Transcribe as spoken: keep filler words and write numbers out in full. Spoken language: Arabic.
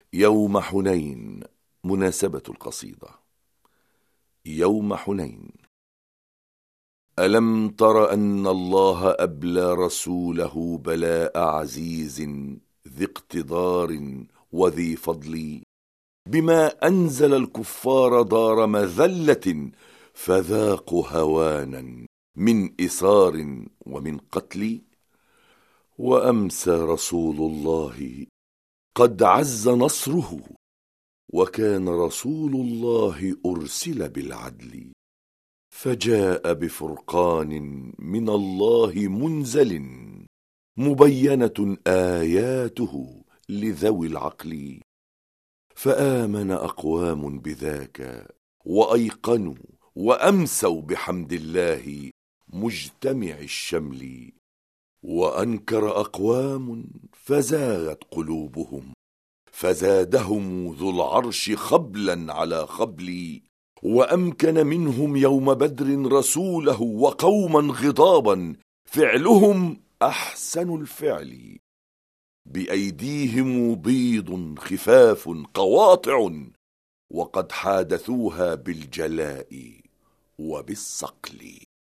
يوم حنين. مناسبة القصيدة: يوم حنين. ألم تر أن الله أبلى رسوله بلاء عزيز ذي اقتدار وذي فضل، بما أنزل الكفار دار مذلة، فذاقوا هوانا من إثار ومن قتل. وأمسى رسول الله قد عز نصره، وكان رسول الله أرسل بالعدل، فجاء بفرقان من الله منزل، مبينة آياته لذوي العقل. فآمن أقوام بذاك وأيقنوا وأمسوا بحمد الله مجتمع الشمل، وأنكر أقوام فزاغت قلوبهم، فزادهم ذو العرش خبلا على خبل. وأمكن منهم يوم بدر رسوله وقوما غضابا، فعلهم أحسن الفعل، بأيديهم بيض خفاف قواطع، وقد حادثوها بالجلاء وبالصقل.